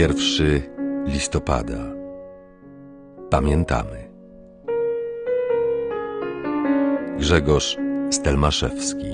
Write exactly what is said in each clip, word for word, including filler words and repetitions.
pierwszego listopada. Pamiętamy. Grzegorz Stelmaszewski.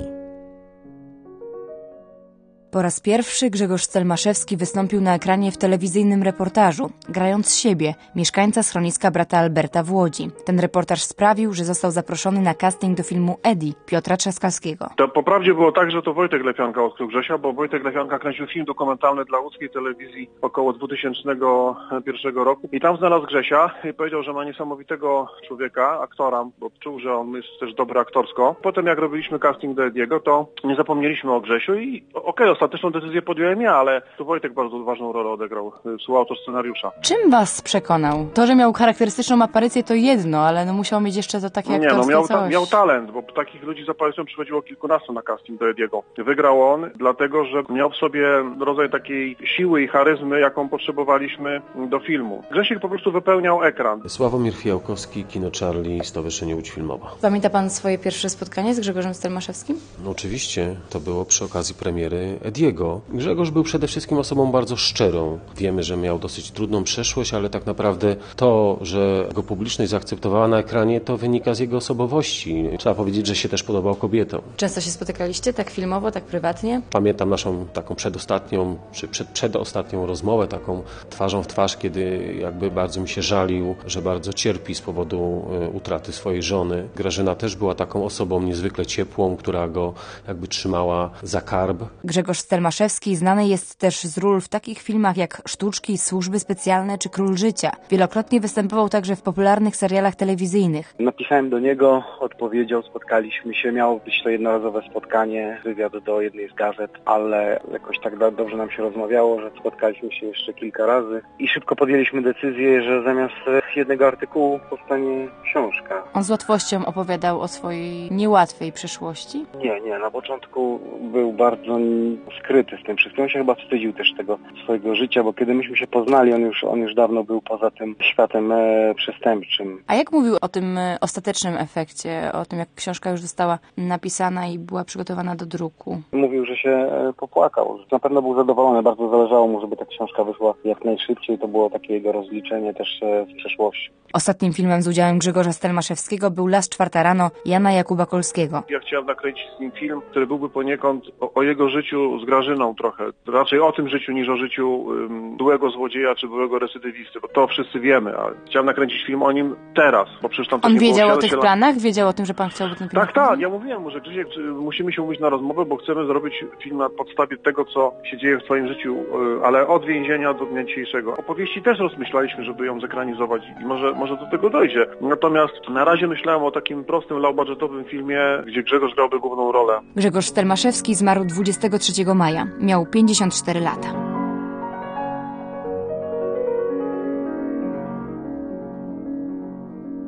Po raz pierwszy Grzegorz Stelmaszewski wystąpił na ekranie w telewizyjnym reportażu, grając siebie, mieszkańca schroniska brata Alberta w Łodzi. Ten reportaż sprawił, że został zaproszony na casting do filmu Eddie Piotra Trzaskowskiego. To po prawdzie było tak, że to Wojtek Lepianka odkrył Grzesia, bo Wojtek Lepianka kręcił film dokumentalny dla łódzkiej telewizji około dwutysięcznego pierwszego roku i tam znalazł Grzesia i powiedział, że ma niesamowitego człowieka, aktora, bo czuł, że on jest też dobry aktorsko. Potem jak robiliśmy casting do Ediego, to nie zapomnieliśmy o Grzesiu i okej, okay, ostateczną decyzję podjąłem ja, ale tu Wojtek bardzo ważną rolę odegrał, współautor scenariusza. Czym was przekonał? To, że miał charakterystyczną aparycję, to jedno, ale no musiał mieć jeszcze to takie aktorskie Nie, no miał, coś. miał talent, bo takich ludzi z aparycją przychodziło kilkunastu na casting do Ediego. Wygrał on, dlatego że miał w sobie rodzaj takiej siły i charyzmy, jaką potrzebowaliśmy do filmu. Grzesiek po prostu wypełniał ekran. Sławomir Fijałkowski, Kino Charlie, Stowarzyszenie Łódź Filmowa. Pamięta pan swoje pierwsze spotkanie z Grzegorzem Stelmaszewskim? No oczywiście, to było przy okazji premiery Ediego. Grzegorz był przede wszystkim osobą bardzo szczerą. Wiemy, że miał dosyć trudną przeszłość, ale tak naprawdę to, że go publiczność zaakceptowała na ekranie, to wynika z jego osobowości. Trzeba powiedzieć, że się też podobał kobietom. Często się spotykaliście, tak filmowo, tak prywatnie? Pamiętam naszą taką przedostatnią, czy przed, przedostatnią rozmowę, taką twarzą w twarz, kiedy jakby bardzo mi się żalił, że bardzo cierpi z powodu utraty swojej żony. Grażyna też była taką osobą niezwykle ciepłą, która go jakby trzymała za karb. Grzegorz Stelmaszewski znany jest też z ról w takich filmach jak Sztuczki, Służby Specjalne czy Król Życia. Wielokrotnie występował także w popularnych serialach telewizyjnych. Napisałem do niego, odpowiedział, spotkaliśmy się. Miało być to jednorazowe spotkanie, wywiad do jednej z gazet, ale jakoś tak dobrze nam się rozmawiało, że spotkaliśmy się jeszcze kilka razy i szybko podjęliśmy decyzję, że zamiast jednego artykułu powstanie książka. On z łatwością opowiadał o swojej niełatwej przeszłości? Nie, nie. Na początku był bardzo skryty z tym wszystkim. On się chyba wstydził też tego swojego życia, bo kiedy myśmy się poznali, on już, on już dawno był poza tym światem e, przestępczym. A jak mówił o tym e, ostatecznym efekcie, o tym jak książka już została napisana i była przygotowana do druku? Mówił, że się e, popłakał. Na pewno był zadowolony, bardzo zależało mu, żeby ta książka wyszła jak najszybciej. To było takie jego rozliczenie też e, z przeszłości. Ostatnim filmem z udziałem Grzegorza Stelmaszewskiego był Las czwarta rano Jana Jakuba Kolskiego. Ja chciałem nakręcić z nim film, który byłby poniekąd o, o jego życiu z Grażyną trochę. Raczej o tym życiu niż o życiu um, byłego złodzieja czy byłego recydywisty, bo to wszyscy wiemy, a chciałem nakręcić film o nim teraz, bo przecież tam... On wiedział było o tych się... planach? Wiedział o tym, że pan chciałby ten film? Tak, tak, ja mówiłem mu, że Krzysiek, musimy się umówić na rozmowę, bo chcemy zrobić film na podstawie tego, co się dzieje w twoim życiu, ale od więzienia do dnia dzisiejszego. Opowieści też rozmyślaliśmy, żeby ją zekranizować i może, może do tego dojdzie. Natomiast na razie myślałem o takim prostym, low-budgetowym filmie, gdzie Grzegorz grałby główną rolę. Grzegorz Stelmaszewski zmarł dwudziestego trzeciego maja. Miał pięćdziesiąt cztery lata.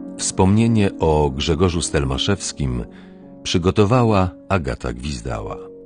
Wspomnienie o Grzegorzu Stelmaszewskim przygotowała Agata Gwizdała.